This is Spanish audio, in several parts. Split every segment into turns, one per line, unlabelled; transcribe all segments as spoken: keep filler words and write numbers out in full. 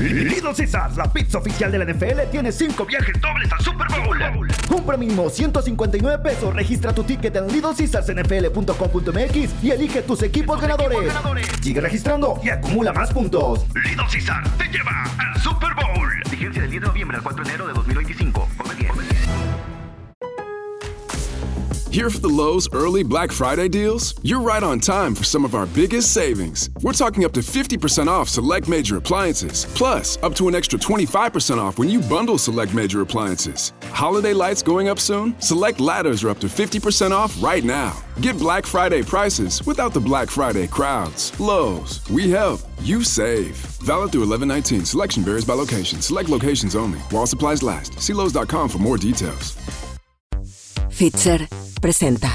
Little Caesars, la pizza oficial de la N F L, tiene cinco viajes dobles al Super Bowl. Compra mínimo ciento cincuenta y nueve pesos, registra tu ticket en little caesars n f l punto com punto m x y elige tus equipos ganadores. equipos ganadores. Sigue registrando y acumula más puntos. Little Caesars te lleva al Super Bowl. Vigencia del diez de noviembre al cuatro de enero de dos mil veinticinco. Come bien.
Here for the Lowe's early Black Friday deals? You're right on time for some of our biggest savings. We're talking up to fifty percent off select major appliances, plus up to an extra twenty-five percent off when you bundle select major appliances. Holiday lights going up soon? Select ladders are up to fifty percent off right now. Get Black Friday prices without the Black Friday crowds. Lowe's, we help, you save. Valid through eleven nineteen. Selection varies by location. Select locations only. While supplies last. See Lowe's dot com for more details.
Fitzer presenta.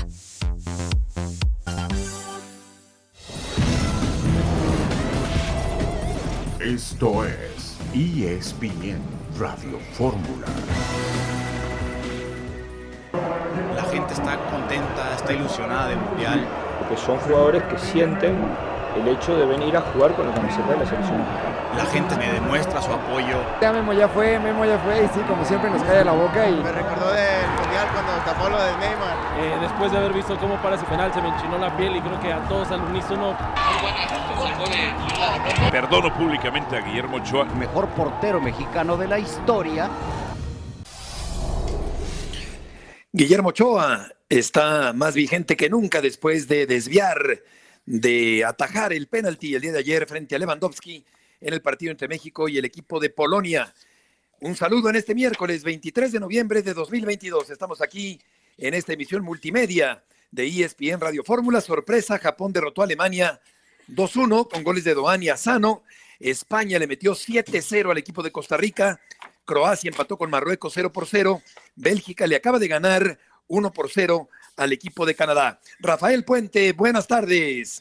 Esto es E S P N Radio Fórmula.
La gente está contenta, está ilusionada del Mundial.
Porque son jugadores que sienten el hecho de venir a jugar con la camiseta de la selección mexicana.
La gente me demuestra su apoyo.
Ya Memo ya fue, Memo ya fue, y sí, como siempre nos cae la boca. Y
me recordó del Mundial cuando tapó lo de Neymar.
Eh, después de haber visto cómo para ese penal se me enchinó la piel y creo que a todos al unísono.
Perdono públicamente a Guillermo Ochoa.
Mejor portero mexicano de la historia.
Guillermo Ochoa está más vigente que nunca después de desviar, de atajar el penalti el día de ayer frente a Lewandowski en el partido entre México y el equipo de Polonia. Un saludo en este miércoles veintitrés de noviembre de dos mil veintidós. Estamos aquí en esta emisión multimedia de E S P N Radio Fórmula. Sorpresa, Japón derrotó a Alemania dos uno con goles de Doan y Asano. España le metió siete cero al equipo de Costa Rica. Croacia empató con Marruecos cero por cero. Bélgica le acaba de ganar uno por cero al equipo de Canadá. Rafael Puente, buenas tardes.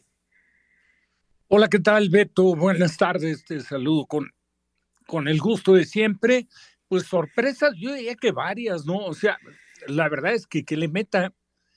Hola, ¿qué tal, Beto? Buenas tardes, te saludo con, con el gusto de siempre. Pues sorpresas, yo diría que varias, ¿no? O sea, la verdad es que que le meta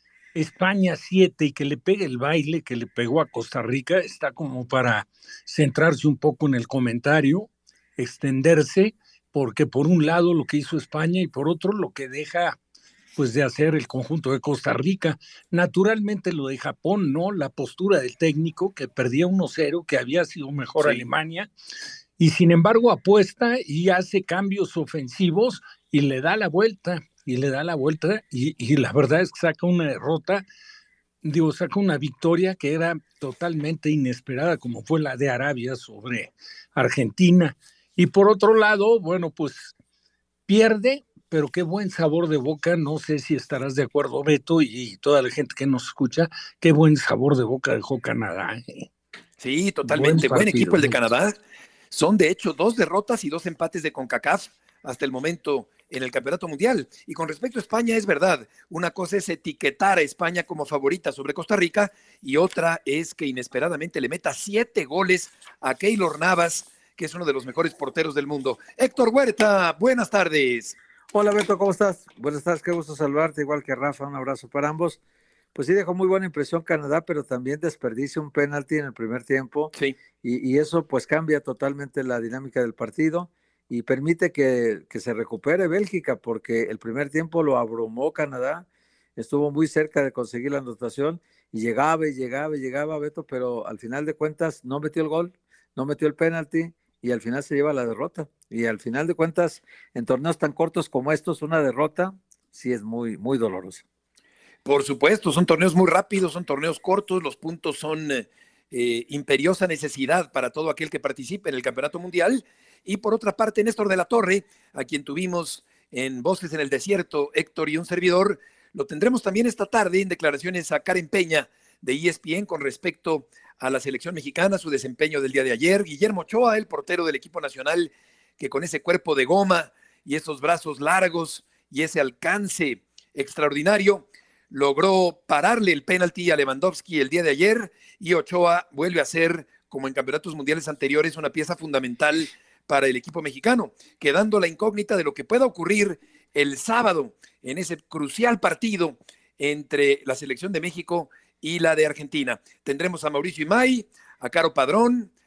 España siete y que le pegue el baile que le pegó a Costa Rica, está como para centrarse un poco en el comentario, extenderse, porque por un lado lo que hizo España y por otro lo que deja pues de hacer el conjunto de Costa Rica. Naturalmente lo de Japón, ¿no? La postura del técnico que perdía uno cero, que había sido mejor sí. Alemania, y sin embargo apuesta y hace cambios ofensivos y le da la vuelta, y le da la vuelta, y, y la verdad es que saca una derrota, digo, saca una victoria que era totalmente inesperada, como fue la de Arabia sobre Argentina. Y por otro lado, bueno, pues pierde, pero qué buen sabor de boca, no sé si estarás de acuerdo, Beto, y toda la gente que nos escucha, qué buen sabor de boca dejó Canadá. ¿eh?
Sí, totalmente, buen, partido, buen equipo el de Canadá. Son de hecho dos derrotas y dos empates de CONCACAF hasta el momento en el Campeonato Mundial. Y con respecto a España, es verdad, una cosa es etiquetar a España como favorita sobre Costa Rica y otra es que inesperadamente le meta siete goles a Keylor Navas, que es uno de los mejores porteros del mundo. Héctor Huerta, buenas tardes.
Hola Beto, ¿cómo estás? Buenas tardes, qué gusto saludarte, igual que Rafa, un abrazo para ambos. Pues sí, dejó muy buena impresión Canadá, pero también desperdicia un penalti en el primer tiempo.
Sí.
Y, y eso pues cambia totalmente la dinámica del partido y permite que, que se recupere Bélgica, porque el primer tiempo lo abrumó Canadá, estuvo muy cerca de conseguir la anotación y llegaba y llegaba y llegaba Beto, pero al final de cuentas no metió el gol, no metió el penalti, y al final se lleva la derrota. Y al final de cuentas, en torneos tan cortos como estos, una derrota sí es muy, muy dolorosa.
Por supuesto, son torneos muy rápidos, son torneos cortos, los puntos son eh, imperiosa necesidad para todo aquel que participe en el Campeonato Mundial. Y por otra parte, Néstor de la Torre, a quien tuvimos en Voces en el Desierto, Héctor y un servidor, lo tendremos también esta tarde en declaraciones a Karen Peña de E S P N con respecto a la selección mexicana, su desempeño del día de ayer. Guillermo Ochoa, el portero del equipo nacional, que con ese cuerpo de goma y esos brazos largos y ese alcance extraordinario, logró pararle el penalti a Lewandowski el día de ayer, y Ochoa vuelve a ser, como en campeonatos mundiales anteriores, una pieza fundamental para el equipo mexicano, quedando la incógnita de lo que pueda ocurrir el sábado en ese crucial partido entre la selección de México y la de Argentina. Tendremos a Mauricio Imay, a Caro Padrón,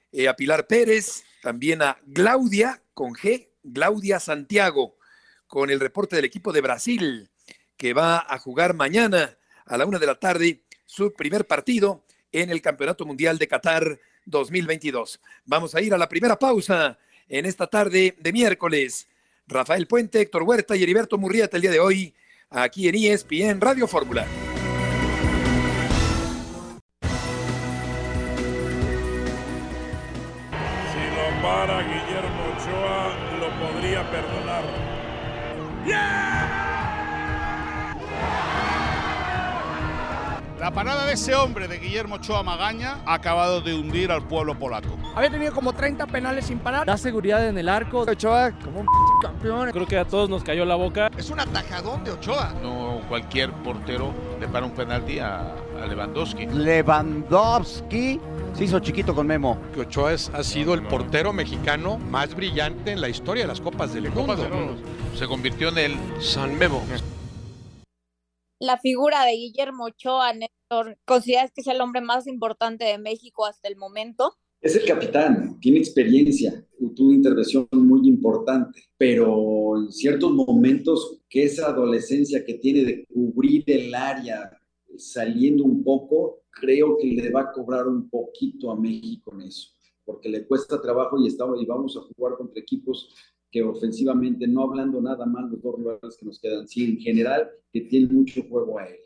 eh, a Pilar Pérez, también a Glaudia, con G, Glaudia Santiago, con el reporte del equipo de Brasil, que va a jugar mañana a la una de la tarde su primer partido en el Campeonato Mundial de Qatar dos mil veintidós. Vamos a ir a la primera pausa en esta tarde de miércoles. Rafael Puente, Héctor Huerta y Heriberto Murrieta el día de hoy, aquí en E S P N Radio Fórmula.
Para Guillermo Ochoa lo podría perdonar.
¡Yeah! La parada de ese hombre, de Guillermo Ochoa Magaña, ha acabado de hundir al pueblo polaco.
Había tenido como treinta penales sin parar.
Da seguridad en el arco. Ochoa como un campeón.
Creo que a todos nos cayó la boca.
Es un atajadón de Ochoa.
No cualquier portero le para un penalti a, a Lewandowski.
Lewandowski se hizo chiquito con Memo.
Que Ochoa es, ha sido el portero mexicano más brillante en la historia de las Copas del Mundo.
Se convirtió en el
San Memo.
La figura de Guillermo Ochoa, Néstor, ¿consideras que es el hombre más importante de México hasta el momento?
Es el capitán, tiene experiencia, tuvo una intervención muy importante, pero en ciertos momentos que esa adolescencia que tiene de cubrir el área, saliendo un poco, creo que le va a cobrar un poquito a México en eso, porque le cuesta trabajo y, estamos, y vamos a jugar contra equipos que ofensivamente, no hablando nada más los dos rivales que nos quedan, sí, en general, que tienen mucho juego aéreo.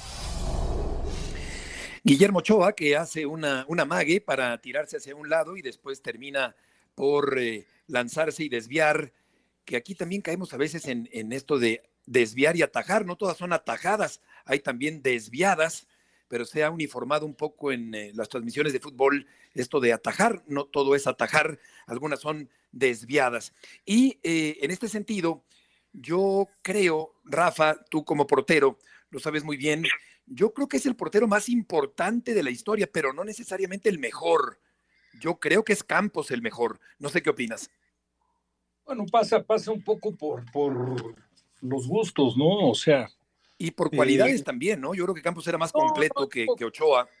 Guillermo Ochoa, que hace una, una mague para tirarse hacia un lado y después termina por eh, lanzarse y desviar, que aquí también caemos a veces en, en esto de desviar y atajar, no todas son atajadas, hay también desviadas, pero se ha uniformado un poco en eh, las transmisiones de fútbol esto de atajar, no todo es atajar, algunas son desviadas. Y eh, en este sentido, yo creo, Rafa, tú como portero, lo sabes muy bien, yo creo que es el portero más importante de la historia, pero no necesariamente el mejor. Yo creo que es Campos el mejor. No sé qué opinas.
Bueno, pasa, pasa un poco por, por los gustos, ¿no? O sea...
Y por cualidades
eh,
también, ¿no? Yo creo que Campos era más completo no, que, que Ochoa.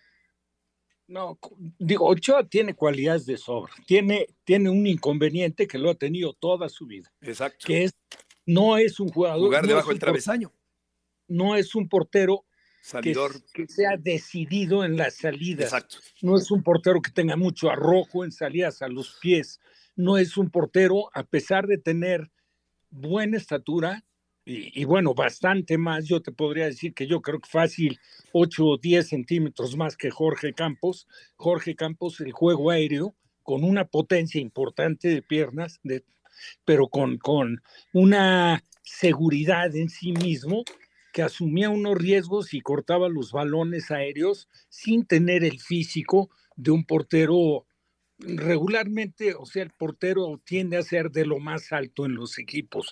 No, digo, Ochoa tiene cualidades de sobra. Tiene, tiene un inconveniente que lo ha tenido toda su vida.
Exacto.
Que es, no es un jugador...
Jugar
no
debajo del
por,
travesaño.
No es un portero
salidor
que, que sea decidido en las salidas.
Exacto.
No es un portero que tenga mucho arrojo en salidas a los pies. No es un portero, a pesar de tener buena estatura, y, y bueno, bastante más, yo te podría decir que yo creo que fácil ocho o diez centímetros más que Jorge Campos. Jorge Campos, el juego aéreo, con una potencia importante de piernas, de, pero con, con una seguridad en sí mismo, que asumía unos riesgos y cortaba los balones aéreos sin tener el físico de un portero regularmente. O sea, el portero tiende a ser de lo más alto en los equipos.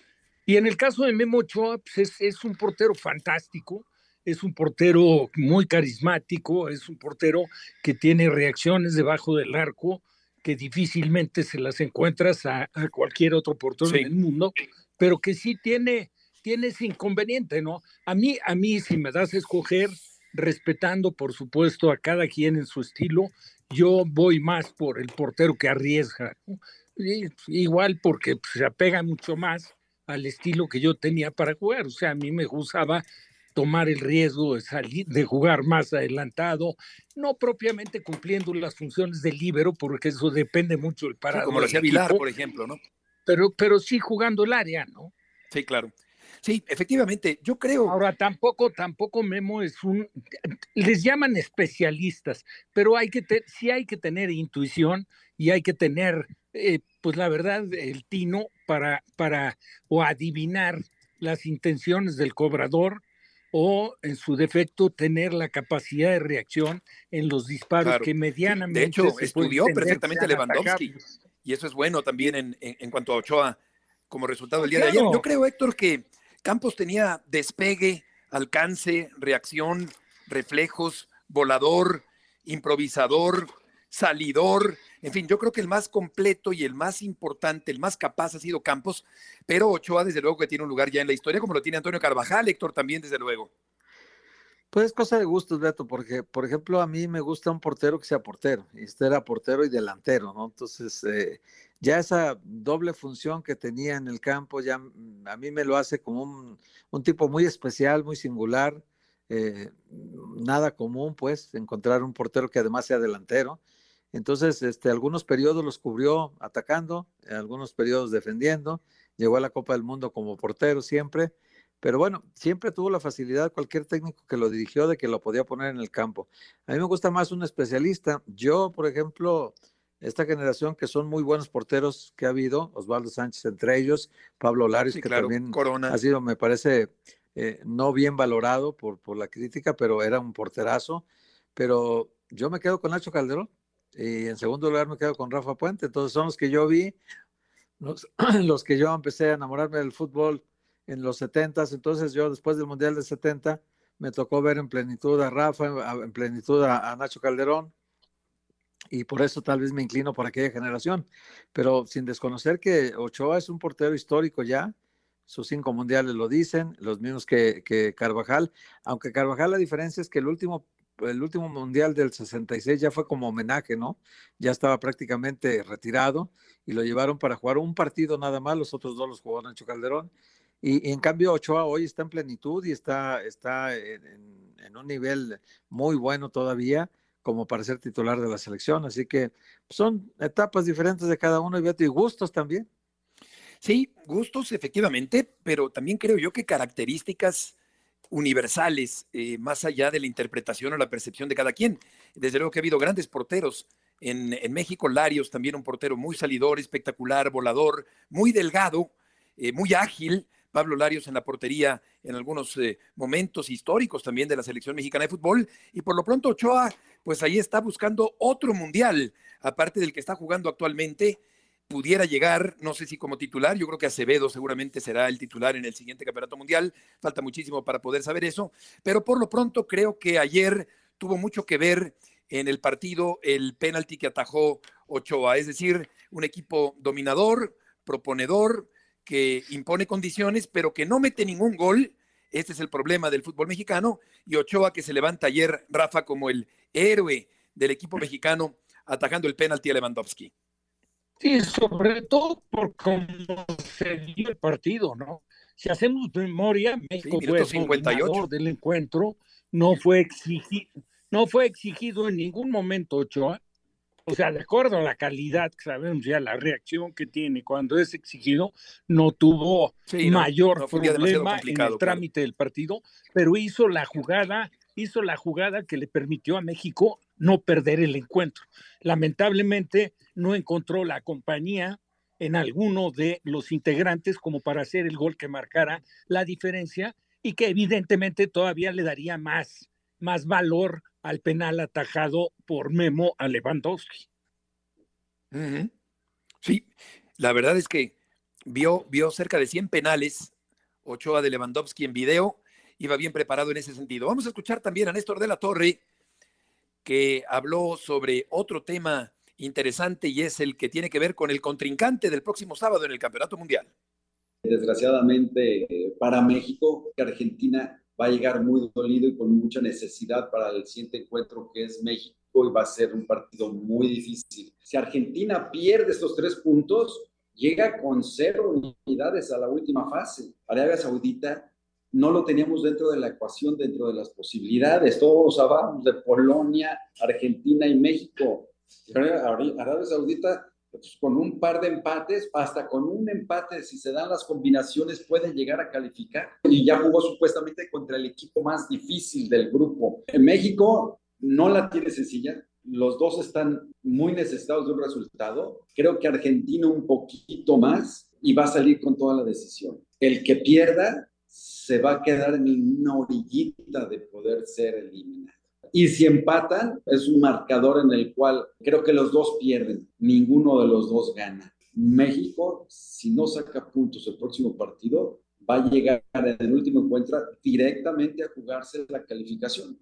Y en el caso de Memo Ochoa, pues es, es un portero fantástico, es un portero muy carismático, es un portero que tiene reacciones debajo del arco que difícilmente se las encuentras a, a cualquier otro portero sí. en el mundo, pero que sí tiene... tiene ese inconveniente, ¿no? A mí, a mí, si me das a escoger, respetando, por supuesto, a cada quien en su estilo, yo voy más por el portero que arriesga, ¿no? Y, igual porque pues, se apega mucho más al estilo que yo tenía para jugar. O sea, a mí me gustaba tomar el riesgo de salir, de jugar más adelantado, no propiamente cumpliendo las funciones del líbero, porque eso depende mucho del parado.
Sí, como lo hacía Vilar, por ejemplo, ¿no?
Pero, pero sí jugando el área, ¿no?
Sí, claro. Sí, efectivamente, yo creo.
Ahora, tampoco, tampoco Memo es un, les llaman especialistas, pero hay que te, sí hay que tener intuición y hay que tener, eh, pues la verdad, el tino para, para o adivinar las intenciones del cobrador o, en su defecto, tener la capacidad de reacción en los disparos claro. que medianamente.
De hecho, estudió perfectamente Lewandowski y eso es bueno también en, en, en cuanto a Ochoa como resultado del día claro. de ayer. Yo creo, Héctor, que Campos tenía despegue, alcance, reacción, reflejos, volador, improvisador, salidor. En fin, yo creo que el más completo y el más importante, el más capaz ha sido Campos, pero Ochoa desde luego que tiene un lugar ya en la historia, como lo tiene Antonio Carvajal, Héctor también desde luego.
Pues es cosa de gustos, Beto, porque, por ejemplo, a mí me gusta un portero que sea portero, y este era portero y delantero, ¿no? Entonces, eh, ya esa doble función que tenía en el campo, ya a mí me lo hace como un, un tipo muy especial, muy singular, eh, nada común, pues, encontrar un portero que además sea delantero. Entonces, este, algunos periodos los cubrió atacando, algunos periodos defendiendo, llegó a la Copa del Mundo como portero siempre, pero bueno, siempre tuvo la facilidad, cualquier técnico que lo dirigió, de que lo podía poner en el campo. A mí me gusta más un especialista. Yo, por ejemplo, esta generación que son muy buenos porteros que ha habido, Osvaldo Sánchez entre ellos, Pablo Larios, sí, que claro, también Corona. Ha sido, me parece, eh, no bien valorado por, por la crítica, pero era un porterazo. Pero yo me quedo con Nacho Calderón. Y en segundo lugar me quedo con Rafa Puente. Entonces son los que yo vi, los, los que yo empecé a enamorarme del fútbol en los setentas. Entonces yo después del Mundial del setenta me tocó ver en plenitud a Rafa, en plenitud a, a Nacho Calderón, y por eso tal vez me inclino por aquella generación. Pero sin desconocer que Ochoa es un portero histórico ya, sus cinco mundiales lo dicen, los mismos que, que Carvajal, aunque Carvajal la diferencia es que el último el último mundial del sesenta y seis ya fue como homenaje, ¿no? Ya estaba prácticamente retirado y lo llevaron para jugar un partido nada más, los otros dos los jugó Nacho Calderón, y, y en cambio Ochoa hoy está en plenitud y está, está en, en, en un nivel muy bueno todavía como para ser titular de la selección, así que son etapas diferentes de cada uno, y gustos también.
Sí, gustos efectivamente, pero también creo yo que características universales, eh, más allá de la interpretación o la percepción de cada quien. Desde luego que ha habido grandes porteros en, en México. Larios, también un portero muy salidor, espectacular, volador, muy delgado, eh, muy ágil. Pablo Larios en la portería en algunos eh, momentos históricos también de la selección mexicana de fútbol. Y por lo pronto Ochoa, pues ahí está buscando otro mundial, aparte del que está jugando actualmente. Pudiera llegar, no sé si como titular, yo creo que Acevedo seguramente será el titular en el siguiente campeonato mundial, falta muchísimo para poder saber eso, pero por lo pronto creo que ayer tuvo mucho que ver en el partido el penalti que atajó Ochoa, es decir, un equipo dominador, proponedor, que impone condiciones, pero que no mete ningún gol. Este es el problema del fútbol mexicano, y Ochoa que se levanta ayer, Rafa, como el héroe del equipo mexicano, atajando el penalti a Lewandowski.
Sí, sobre todo por cómo se dio el partido, ¿no? Si hacemos memoria, México sí, fue cincuenta y ocho del encuentro, no fue exigido, no fue exigido en ningún momento Ochoa. O sea, de acuerdo a la calidad, sabemos ya la reacción que tiene cuando es exigido, no tuvo sí, no, mayor no problema en el trámite claro. del partido, pero hizo la jugada, hizo la jugada que le permitió a México no perder el encuentro. Lamentablemente no encontró la compañía en alguno de los integrantes como para hacer el gol que marcara la diferencia, y que evidentemente todavía le daría más, más valor al penal atajado por Memo a Lewandowski.
Uh-huh. Sí, la verdad es que vio, vio cerca de cien penales Ochoa de Lewandowski en video, iba bien preparado en ese sentido. Vamos a escuchar también a Néstor de la Torre, que habló sobre otro tema interesante, y es el que tiene que ver con el contrincante del próximo sábado en el Campeonato Mundial.
Desgraciadamente para México, que Argentina va a llegar muy dolido y con mucha necesidad para el siguiente encuentro, que es México, y va a ser un partido muy difícil. Si Argentina pierde estos tres puntos, llega con cero unidades a la última fase. Arabia Saudita no lo teníamos dentro de la ecuación, dentro de las posibilidades. Todos hablábamos de Polonia, Argentina y México. Arabia Saudita, pues, con un par de empates, hasta con un empate, si se dan las combinaciones, pueden llegar a calificar. Y ya jugó supuestamente contra el equipo más difícil del grupo. En México no la tiene sencilla. Los dos están muy necesitados de un resultado. Creo que Argentina un poquito más y va a salir con toda la decisión. El que pierda se va a quedar en una orillita de poder ser eliminado. Y si empatan, es un marcador en el cual creo que los dos pierden, ninguno de los dos gana. México, si no saca puntos el próximo partido, va a llegar en el último encuentro directamente a jugarse la calificación.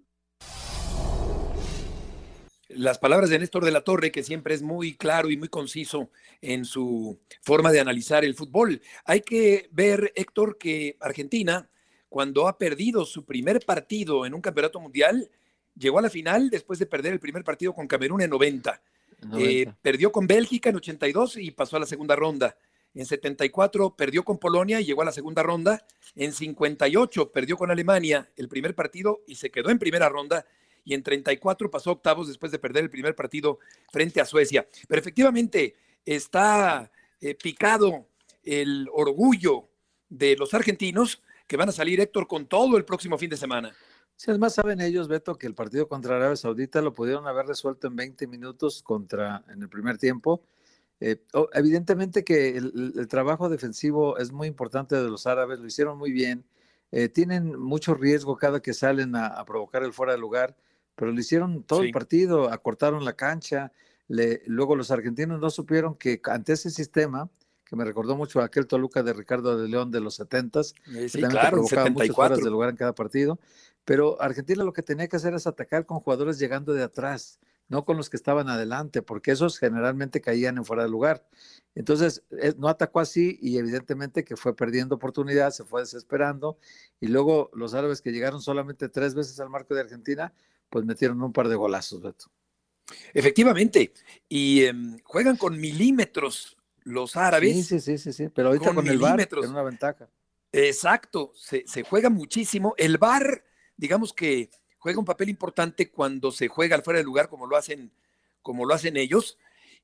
Las palabras de Néstor de la Torre, que siempre es muy claro y muy conciso en su forma de analizar el fútbol. Hay que ver, Héctor, que Argentina, cuando ha perdido su primer partido en un campeonato mundial, llegó a la final después de perder el primer partido con Camerún en noventa. Eh, perdió con Bélgica en ochenta y dos y pasó a la segunda ronda. En setenta y cuatro perdió con Polonia y llegó a la segunda ronda. En cincuenta y ocho perdió con Alemania el primer partido y se quedó en primera ronda. Y en treinta y cuatro pasó a octavos después de perder el primer partido frente a Suecia. Pero efectivamente está eh, picado el orgullo de los argentinos, que van a salir, Héctor, con todo el próximo fin de semana.
Sí, además saben ellos, Beto, que el partido contra Arabia Saudita lo pudieron haber resuelto en veinte minutos contra, en el primer tiempo. Eh, evidentemente que el, el trabajo defensivo es muy importante de los árabes, lo hicieron muy bien. Eh, tienen mucho riesgo cada que salen a, a provocar el fuera de lugar, pero lo hicieron todo sí. el partido, acortaron la cancha. Le, luego los argentinos no supieron que ante ese sistema, que me recordó mucho a aquel Toluca de Ricardo de León de los setentas,
sí,
que también
claro,
provocaba muchos fueras de lugar en cada partido, pero Argentina lo que tenía que hacer es atacar con jugadores llegando de atrás, no con los que estaban adelante, porque esos generalmente caían en fuera de lugar. Entonces, no atacó así y evidentemente que fue perdiendo oportunidad, se fue desesperando, y luego los árabes que llegaron solamente tres veces al marco de Argentina, pues metieron un par de golazos, Beto.
Efectivamente, y eh, juegan con milímetros los árabes.
Sí, sí, sí, sí, sí. Pero ahorita con, con el V A R tiene una ventaja.
Exacto, se, se juega muchísimo. El V A R, digamos que juega un papel importante cuando se juega al fuera de lugar, como lo hacen, como lo hacen ellos,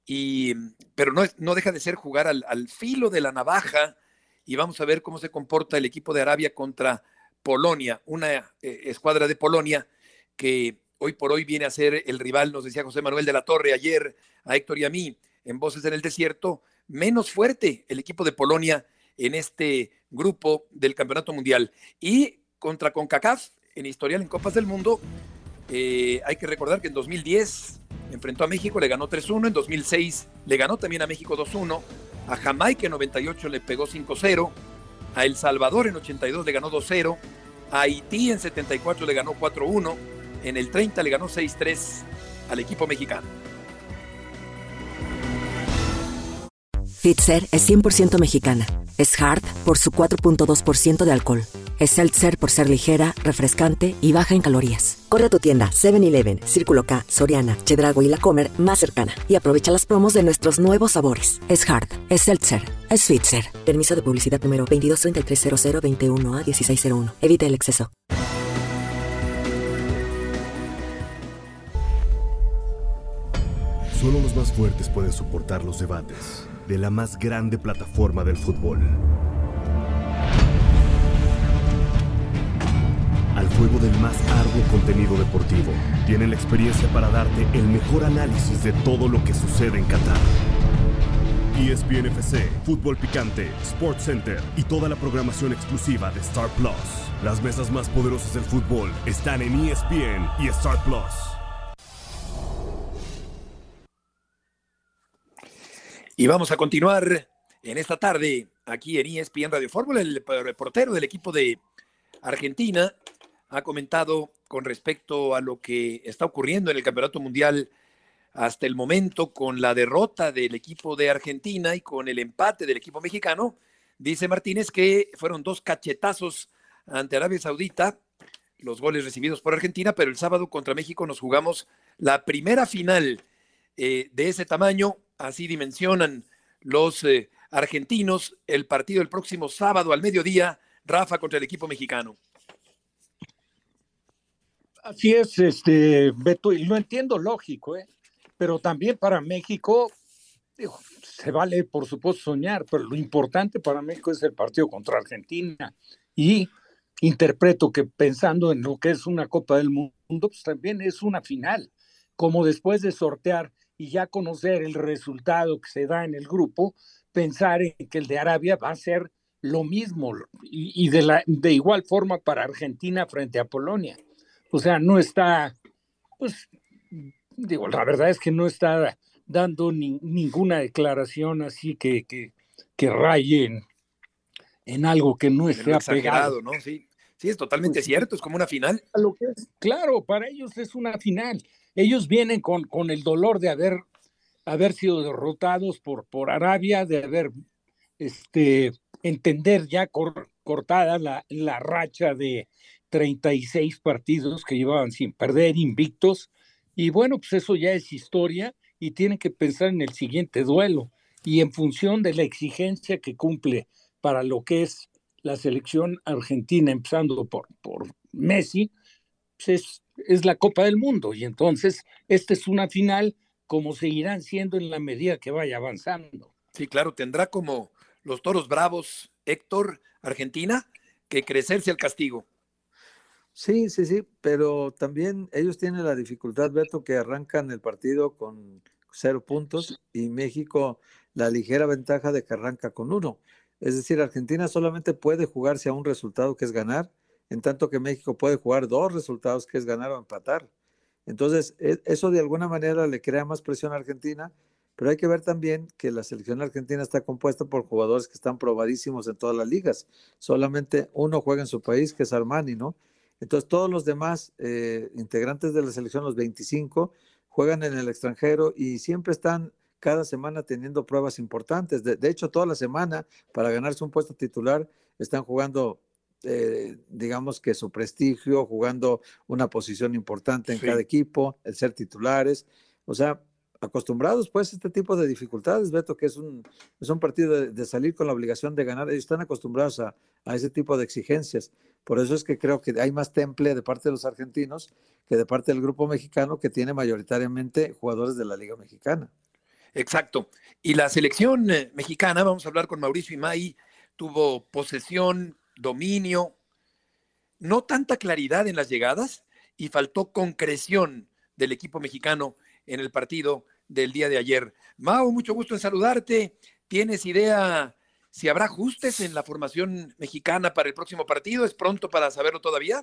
y, pero no, no deja de ser jugar al, al filo de la navaja, y vamos a ver cómo se comporta el equipo de Arabia contra Polonia, una eh, escuadra de Polonia que hoy por hoy viene a ser el rival, nos decía José Manuel de la Torre ayer a Héctor y a mí, en Voces en el Desierto, menos fuerte el equipo de Polonia en este grupo del Campeonato Mundial. Y contra CONCACAF, en historial en Copas del Mundo, eh, hay que recordar que en dos mil diez enfrentó a México, le ganó tres uno, en dos mil seis le ganó también a México dos uno, a Jamaica en noventa y ocho le pegó cinco cero, a El Salvador en ochenta y dos le ganó dos cero, a Haití en setenta y cuatro le ganó cuatro uno, en el treinta le ganó seis tres al equipo mexicano.
Fitzer es cien por ciento mexicana. Es Hard por su cuatro punto dos por ciento de alcohol. Es Seltzer por ser ligera, refrescante y baja en calorías. Corre a tu tienda seven eleven, Círculo K, Soriana, Chedraui y La Comer más cercana y aprovecha las promos de nuestros nuevos sabores. Es Hard, es Seltzer, es Fitzer. Permiso de publicidad número veintidós treinta y tres cero cero veintiuno a dieciséis cero uno. Evita el exceso.
Solo los más fuertes pueden soportar los debates de la más grande plataforma del fútbol. Al fuego del más arduo contenido deportivo, tienen la experiencia para darte el mejor análisis de todo lo que sucede en Qatar. E S P N F C, Fútbol Picante, Sports Center y toda la programación exclusiva de Star Plus. Las mesas más poderosas del fútbol están en E S P N y Star Plus.
Y vamos a continuar en esta tarde aquí en E S P N Radio Fórmula. El reportero del equipo de Argentina ha comentado con respecto a lo que está ocurriendo en el Campeonato Mundial hasta el momento con la derrota del equipo de Argentina y con el empate del equipo mexicano. Dice Martínez que fueron dos cachetazos ante Arabia Saudita, los goles recibidos por Argentina, pero el sábado contra México nos jugamos la primera final eh, de ese tamaño. Así dimensionan los eh, argentinos el partido el próximo sábado al mediodía, Rafa, contra el equipo mexicano.
Así es, este, Beto, y lo entiendo lógico, ¿eh? Pero también para México, digo, se vale por supuesto soñar, pero lo importante para México es el partido contra Argentina. Y interpreto que pensando en lo que es una Copa del Mundo, pues también es una final, como después de sortear y ya conocer el resultado que se da en el grupo, pensar en que el de Arabia va a ser lo mismo y, y de, la, de igual forma para Argentina frente a Polonia. O sea, no está, pues, digo, la verdad es que no está dando ni, ninguna declaración así que, que, que raye en, en algo que no esté apegado.
¿No? Sí, sí, es totalmente pues, cierto, es como una final.
Lo que es, claro, para ellos es una final. Ellos vienen con, con el dolor de haber, haber sido derrotados por, por Arabia, de haber, este, entender ya cor, cortada la, la racha de treinta y seis partidos que llevaban sin perder, invictos, y bueno, pues eso ya es historia y tienen que pensar en el siguiente duelo, y en función de la exigencia que cumple para lo que es la selección argentina, empezando por, por Messi, pues es, es la Copa del Mundo, y entonces esta es una final como seguirán siendo en la medida que vaya avanzando.
Sí, claro, tendrá como los toros bravos, Héctor, Argentina, que crecerse al castigo.
Sí, sí, sí, pero también ellos tienen la dificultad, Beto, que arrancan el partido con cero puntos y México la ligera ventaja de que arranca con uno. Es decir, Argentina solamente puede jugarse a un resultado que es ganar, en tanto que México puede jugar dos resultados que es ganar o empatar. Entonces, eso de alguna manera le crea más presión a Argentina, pero hay que ver también que la selección argentina está compuesta por jugadores que están probadísimos en todas las ligas. Solamente uno juega en su país, que es Armani, ¿no? Entonces, todos los demás eh, integrantes de la selección, los veinticinco, juegan en el extranjero y siempre están cada semana teniendo pruebas importantes. De, de hecho, toda la semana, para ganarse un puesto titular, están jugando, eh, digamos que su prestigio, jugando una posición importante en sí. cada equipo, el ser titulares. O sea, acostumbrados pues a este tipo de dificultades, Beto, que es un, es un partido de, de salir con la obligación de ganar. Ellos están acostumbrados a, a ese tipo de exigencias. Por eso es que creo que hay más temple de parte de los argentinos que de parte del grupo mexicano, que tiene mayoritariamente jugadores de la Liga Mexicana.
Exacto. Y la selección mexicana, vamos a hablar con Mauricio Imay, tuvo posesión, dominio, no tanta claridad en las llegadas y faltó concreción del equipo mexicano en el partido del día de ayer. Mau, mucho gusto en saludarte. ¿Tienes idea si habrá ajustes en la formación mexicana para el próximo partido? ¿Es pronto para saberlo todavía?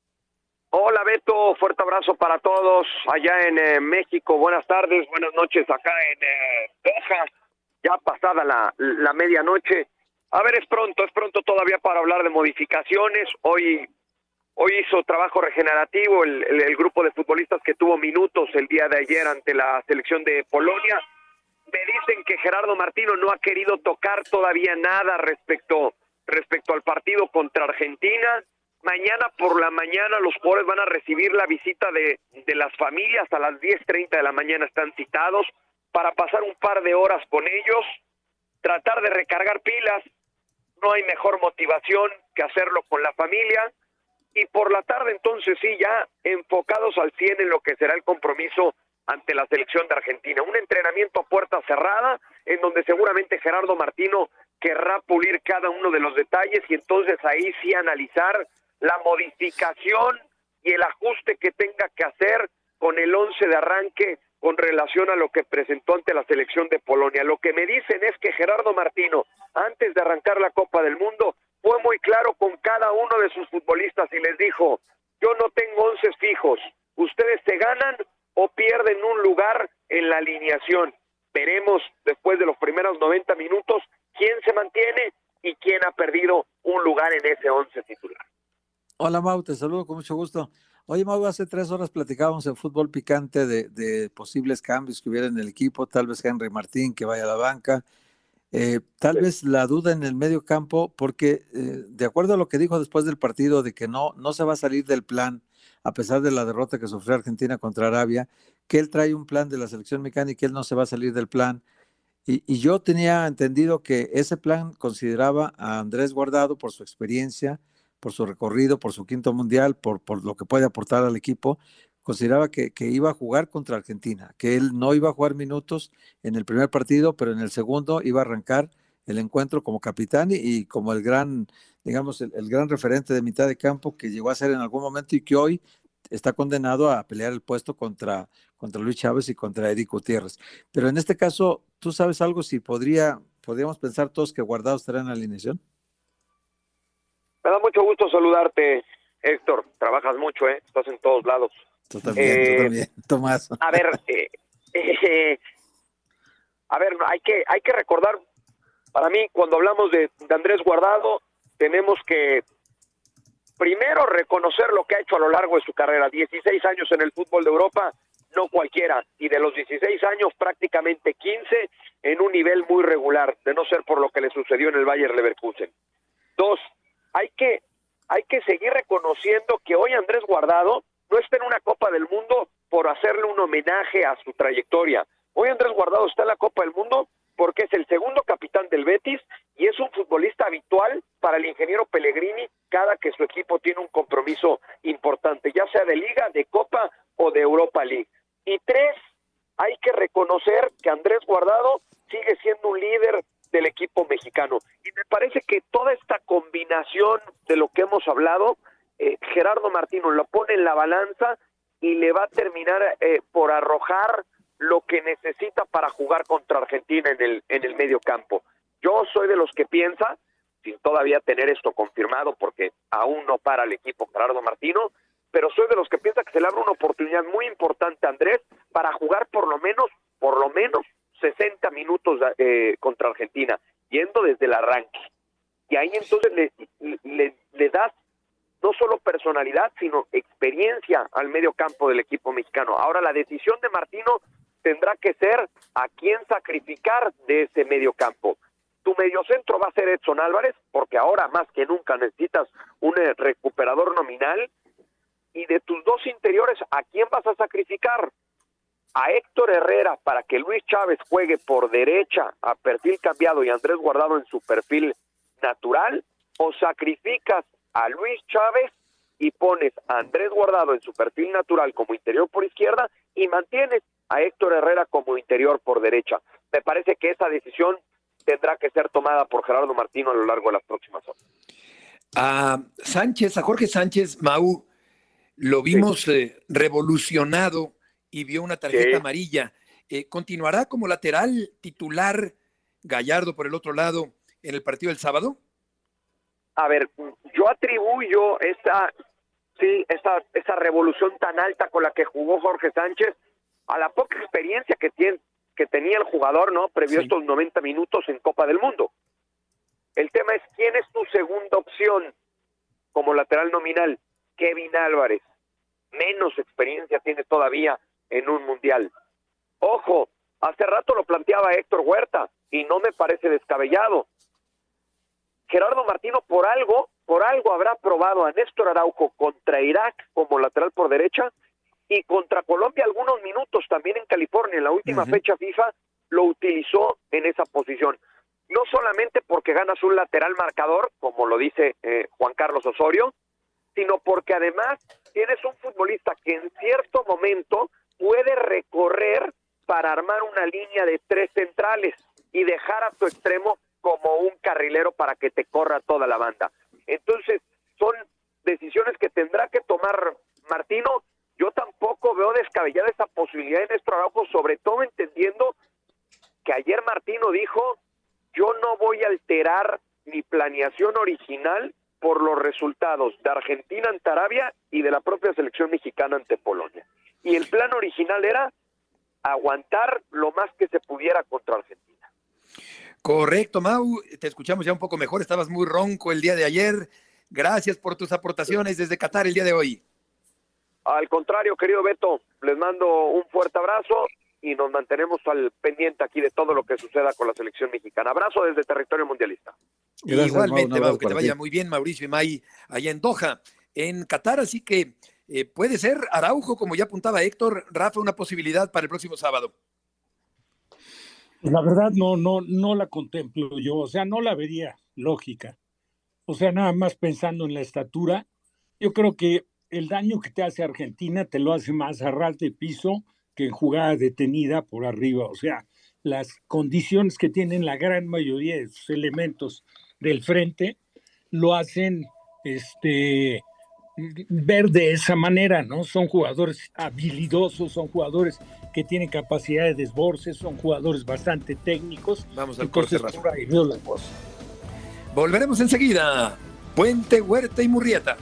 Hola Beto, fuerte abrazo para todos allá en eh, México. Buenas tardes, buenas noches acá en eh, Doha, ya pasada la, la medianoche. A ver, es pronto, es pronto todavía para hablar de modificaciones. Hoy Hoy hizo trabajo regenerativo el, el, el grupo de futbolistas que tuvo minutos el día de ayer ante la selección de Polonia. Me dicen que Gerardo Martino no ha querido tocar todavía nada respecto, respecto al partido contra Argentina. Mañana por la mañana los jugadores van a recibir la visita de, de las familias. A las diez treinta de la mañana están citados para pasar un par de horas con ellos, tratar de recargar pilas. No hay mejor motivación que hacerlo con la familia. Y por la tarde, entonces sí, ya enfocados al cien en lo que será el compromiso ante la selección de Argentina. Un entrenamiento a puerta cerrada, en donde seguramente Gerardo Martino querrá pulir cada uno de los detalles y entonces ahí sí analizar la modificación y el ajuste que tenga que hacer con el once de arranque con relación a lo que presentó ante la selección de Polonia. Lo que me dicen es que Gerardo Martino, antes de arrancar la Copa del Mundo, fue muy claro con cada uno de sus futbolistas y les dijo: yo no tengo once fijos, ustedes se ganan o pierden un lugar en la alineación. Veremos después de los primeros noventa minutos quién se mantiene y quién ha perdido un lugar en ese once titular.
Hola Mau, te saludo con mucho gusto. Oye Mau, hace tres horas platicábamos en Fútbol Picante de, de posibles cambios que hubiera en el equipo, tal vez Henry Martín que vaya a la banca. Eh, tal vez la duda en el medio campo, porque eh, de acuerdo a lo que dijo después del partido de que no, no se va a salir del plan, a pesar de la derrota que sufrió Argentina contra Arabia, que él trae un plan de la selección mexicana y que él no se va a salir del plan. Y, y yo tenía entendido que ese plan consideraba a Andrés Guardado por su experiencia, por su recorrido, por su quinto mundial, por, por lo que puede aportar al equipo. Consideraba que, que iba a jugar contra Argentina, que él no iba a jugar minutos en el primer partido, pero en el segundo iba a arrancar el encuentro como capitán y, y como el gran, digamos, el, el gran referente de mitad de campo que llegó a ser en algún momento y que hoy está condenado a pelear el puesto contra, contra Luis Chávez y contra Eric Gutiérrez. Pero en este caso, ¿tú sabes algo si podría, podríamos pensar todos que Guardado estará en la alineación?
Me da mucho gusto saludarte, Héctor. Trabajas mucho, ¿eh? Estás en todos lados.
Tú también, eh, tú también, Tomás.
A ver, eh, eh, a ver, hay que hay que recordar, para mí, cuando hablamos de, de Andrés Guardado, tenemos que primero reconocer lo que ha hecho a lo largo de su carrera. dieciséis años en el fútbol de Europa, no cualquiera, y de los dieciséis años, prácticamente quince en un nivel muy regular, de no ser por lo que le sucedió en el Bayer Leverkusen. Dos, hay que, hay que seguir reconociendo que hoy Andrés Guardado no está en una Copa del Mundo por hacerle un homenaje a su trayectoria. Hoy Andrés Guardado está en la Copa del Mundo porque es el segundo capitán del Betis y es un futbolista habitual para el ingeniero Pellegrini cada que su equipo tiene un compromiso importante, ya sea de Liga, de Copa o de Europa League. Y tres, hay que reconocer que Andrés Guardado sigue siendo un líder del equipo mexicano. Y me parece que toda esta combinación de lo que hemos hablado, eh, Gerardo Martino lo pone en la balanza y le va a terminar eh, por arrojar lo que necesita para jugar contra Argentina en el, en el medio campo. Yo soy de los que piensa, sin todavía tener esto confirmado, porque aún no para el equipo Gerardo Martino, pero soy de los que piensa que se le abre una oportunidad muy importante a Andrés para jugar por lo menos, por lo menos sesenta minutos eh, contra Argentina, yendo desde el arranque. Y ahí entonces le, le, le das no solo personalidad, sino experiencia al medio campo del equipo mexicano. Ahora la decisión de Martino tendrá que ser a quién sacrificar de ese medio campo. Tu mediocentro va a ser Edson Álvarez, porque ahora más que nunca necesitas un eh, recuperador nominal. Y de tus dos interiores, ¿a quién vas a sacrificar? ¿A Héctor Herrera para que Luis Chávez juegue por derecha a perfil cambiado y Andrés Guardado en su perfil natural? ¿O sacrificas a Luis Chávez y pones a Andrés Guardado en su perfil natural como interior por izquierda y mantienes a Héctor Herrera como interior por derecha? Me parece que esa decisión tendrá que ser tomada por Gerardo Martino a lo largo de las próximas horas.
A Sánchez, a Jorge Sánchez, Mau, lo vimos sí. eh, revolucionado y vio una tarjeta sí. amarilla. Eh, ¿Continuará como lateral titular Gallardo por el otro lado en el partido del sábado?
A ver, yo atribuyo esa, sí, esa, esa revolución tan alta con la que jugó Jorge Sánchez a la poca experiencia que tiene, que tenía el jugador, ¿no? Previo sí. estos noventa minutos en Copa del Mundo. El tema es quién es tu segunda opción como lateral nominal. Kevin Álvarez, menos experiencia tiene todavía en un mundial. Ojo, hace rato lo planteaba Héctor Huerta y no me parece descabellado. Gerardo Martino por algo, por algo habrá probado a Néstor Araujo contra Irak como lateral por derecha y contra Colombia algunos minutos también en California. En la última uh-huh. fecha FIFA lo utilizó en esa posición. No solamente porque ganas un lateral marcador, como lo dice eh, Juan Carlos Osorio, sino porque además tienes un futbolista que en cierto momento puede recorrer para armar una línea de tres centrales y dejar a tu extremo como un carrilero para que te corra toda la banda. Entonces, son decisiones que tendrá que tomar Martino. Yo tampoco veo descabellada esa posibilidad de Néstor Araujo, sobre todo entendiendo que ayer Martino dijo, yo no voy a alterar mi planeación original por los resultados de Argentina ante Arabia y de la propia selección mexicana ante Polonia. Y el plan original era aguantar lo más que se pudiera contra Argentina.
Correcto, Mau, te escuchamos ya un poco mejor, estabas muy ronco el día de ayer. Gracias por tus aportaciones desde Qatar el día de hoy.
Al contrario, querido Beto, les mando un fuerte abrazo y nos mantenemos al pendiente aquí de todo lo que suceda con la selección mexicana. Abrazo desde territorio mundialista.
Gracias, igualmente, Mau, que te vaya muy bien, Mauricio y May, allá en Doha, en Qatar, así que eh, puede ser Araujo, como ya apuntaba Héctor, Rafa, una posibilidad para el próximo sábado.
La verdad no, no, no la contemplo yo, o sea, no la vería lógica. O sea, nada más pensando en la estatura, yo creo que el daño que te hace Argentina te lo hace más a ras de piso que en jugada detenida por arriba. O sea, las condiciones que tienen la gran mayoría de sus elementos del frente lo hacen este, ver de esa manera, ¿no? Son jugadores habilidosos, son jugadores que tienen capacidad de desborde, son jugadores bastante técnicos.
Vamos al corte, Rafa.
Por ahí veo la cosa.
Volveremos enseguida. Puente, Huerta y Murrieta.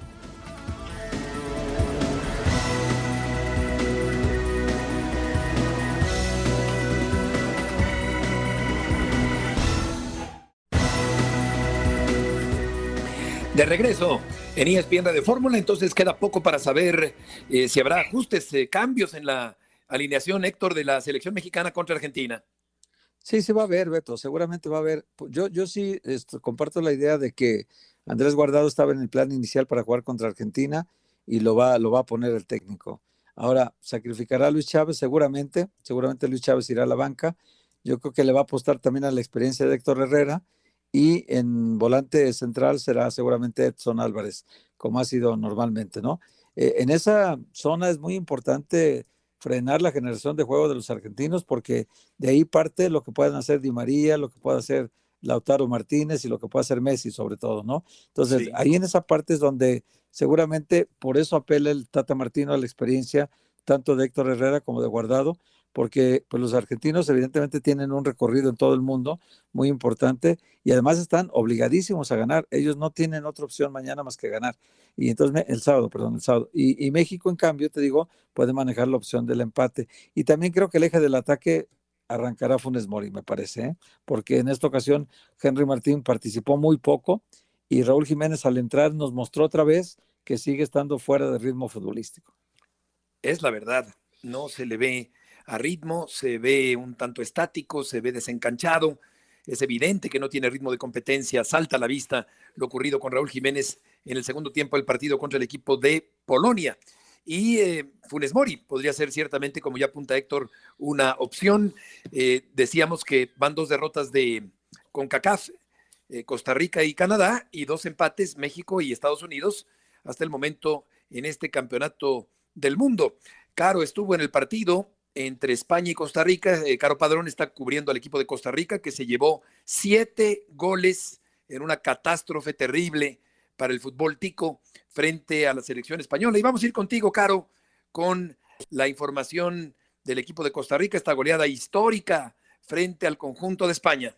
De regreso en E S P N Radio Fórmula, entonces queda poco para saber eh, si habrá ajustes, eh, cambios en la alineación, Héctor, de la selección mexicana contra Argentina.
Sí, se va a ver, Beto, seguramente va a haber. Yo, yo sí esto, comparto la idea de que Andrés Guardado estaba en el plan inicial para jugar contra Argentina y lo va, lo va a poner el técnico. Ahora, sacrificará a Luis Chávez seguramente, seguramente Luis Chávez irá a la banca. Yo creo que le va a apostar también a la experiencia de Héctor Herrera, y en volante central será seguramente Edson Álvarez, como ha sido normalmente, ¿no? Eh, en esa zona es muy importante frenar la generación de juego de los argentinos, porque de ahí parte lo que pueden hacer Di María, lo que puede hacer Lautaro Martínez y lo que puede hacer Messi sobre todo, ¿no? Entonces, sí, ahí en esa parte es donde seguramente por eso apela el Tata Martino a la experiencia tanto de Héctor Herrera como de Guardado, porque pues, los argentinos evidentemente tienen un recorrido en todo el mundo muy importante y además están obligadísimos a ganar. Ellos no tienen otra opción mañana más que ganar. Y entonces, el sábado, perdón, el sábado. Y, y México, en cambio, te digo, puede manejar la opción del empate. Y también creo que el eje del ataque arrancará Funes Mori, me parece, ¿eh? Porque en esta ocasión Henry Martín participó muy poco y Raúl Jiménez al entrar nos mostró otra vez que sigue estando fuera de ritmo futbolístico.
Es la verdad, no se le ve a ritmo, se ve un tanto estático, se ve desencanchado, es evidente que no tiene ritmo de competencia, salta a la vista lo ocurrido con Raúl Jiménez en el segundo tiempo del partido contra el equipo de Polonia. Y eh, Funes Mori podría ser ciertamente, como ya apunta Héctor, una opción. Eh, decíamos que van dos derrotas de CONCACAF, eh, Costa Rica y Canadá, y dos empates, México y Estados Unidos, hasta el momento en este campeonato del mundo. Caro estuvo en el partido entre España y Costa Rica. eh, Caro Padrón está cubriendo al equipo de Costa Rica, que se llevó siete goles en una catástrofe terrible para el fútbol tico frente a la selección española. Y vamos a ir contigo, Caro, con la información del equipo de Costa Rica, esta goleada histórica frente al conjunto de España.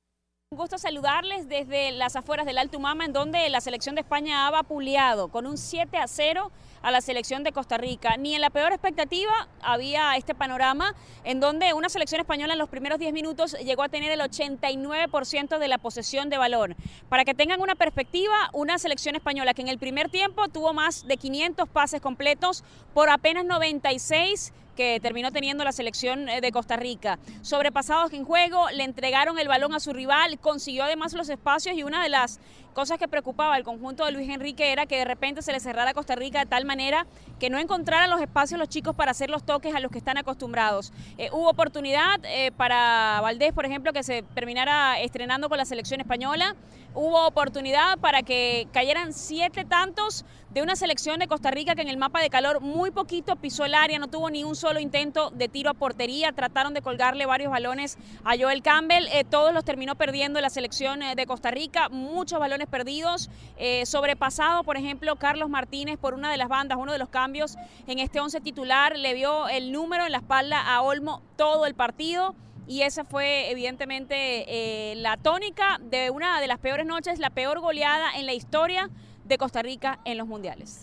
Un gusto saludarles desde las afueras del Alto Umama, en donde la selección de España ha vapuleado con un siete a cero a la selección de Costa Rica. Ni en la peor expectativa había este panorama en donde una selección española en los primeros diez minutos llegó a tener el ochenta y nueve por ciento de la posesión de balón. Para que tengan una perspectiva, una selección española que en el primer tiempo tuvo más de quinientos pases completos por apenas noventa y seis que terminó teniendo la selección de Costa Rica. Sobrepasados en juego, le entregaron el balón a su rival, consiguió además los espacios, y una de las cosas que preocupaba al conjunto de Luis Enrique era que de repente se le cerrara a Costa Rica de tal manera que no encontraran los espacios los chicos para hacer los toques a los que están acostumbrados. Eh, hubo oportunidad eh, para Valdés, por ejemplo, que se terminara estrenando con la selección española. Hubo oportunidad para que cayeran siete tantos de una selección de Costa Rica que en el mapa de calor muy poquito pisó el área, no tuvo ni un solo intento de tiro a portería. Trataron de colgarle varios balones a Joel Campbell, eh, todos los terminó perdiendo la selección de Costa Rica, muchos balones perdidos, eh, sobrepasado, por ejemplo, Carlos Martínez por una de las bandas, uno de los cambios en este once titular, le vio el número en la espalda a Olmo todo el partido. Y esa fue evidentemente eh, la tónica de una de las peores noches, la peor goleada en la historia de Costa Rica en los mundiales.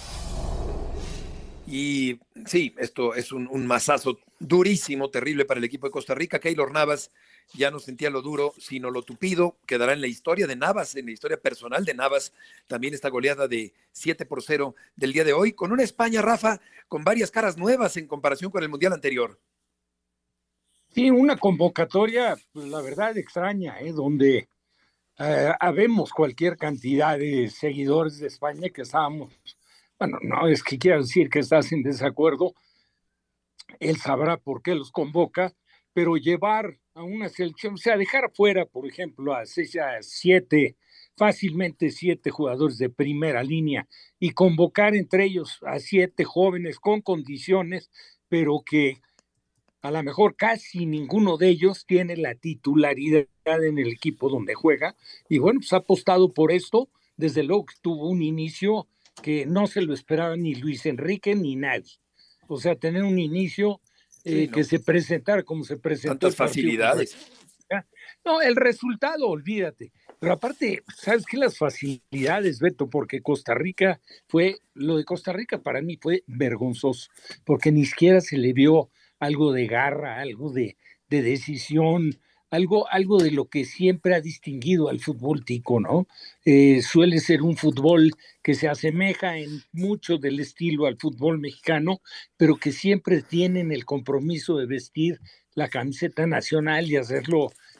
Y sí, esto es un, un mazazo durísimo, terrible para el equipo de Costa Rica. Keylor Navas ya no sentía lo duro, sino lo tupido. Quedará en la historia de Navas, en la historia personal de Navas, también esta goleada de siete por cero del día de hoy, con una España, Rafa, con varias caras nuevas en comparación con el mundial anterior.
Sí, una convocatoria, pues, la verdad, extraña, ¿eh? Donde eh, habemos cualquier cantidad de seguidores de España que estábamos, bueno, no es que quiera decir que estás en desacuerdo, él sabrá por qué los convoca, pero llevar a una selección, o sea, dejar fuera, por ejemplo, a seis, a siete, fácilmente siete jugadores de primera línea y convocar entre ellos a siete jóvenes con condiciones, pero que a lo mejor casi ninguno de ellos tiene la titularidad en el equipo donde juega, y bueno, pues ha apostado por esto. Desde luego que tuvo un inicio que no se lo esperaba ni Luis Enrique ni nadie. O sea, tener un inicio eh, sí, ¿no? que se presentara como se presentó.
Tantas facilidades.
No, el resultado, olvídate. Pero aparte, ¿sabes qué? Las facilidades, Beto, porque Costa Rica fue, lo de Costa Rica para mí fue vergonzoso, porque ni siquiera se le vio algo de garra, algo de, de decisión, algo, algo de lo que siempre ha distinguido al fútbol tico, ¿no? Eh, suele ser un fútbol que se asemeja en mucho del estilo al fútbol mexicano, pero que siempre tienen el compromiso de vestir la camiseta nacional y hacerlo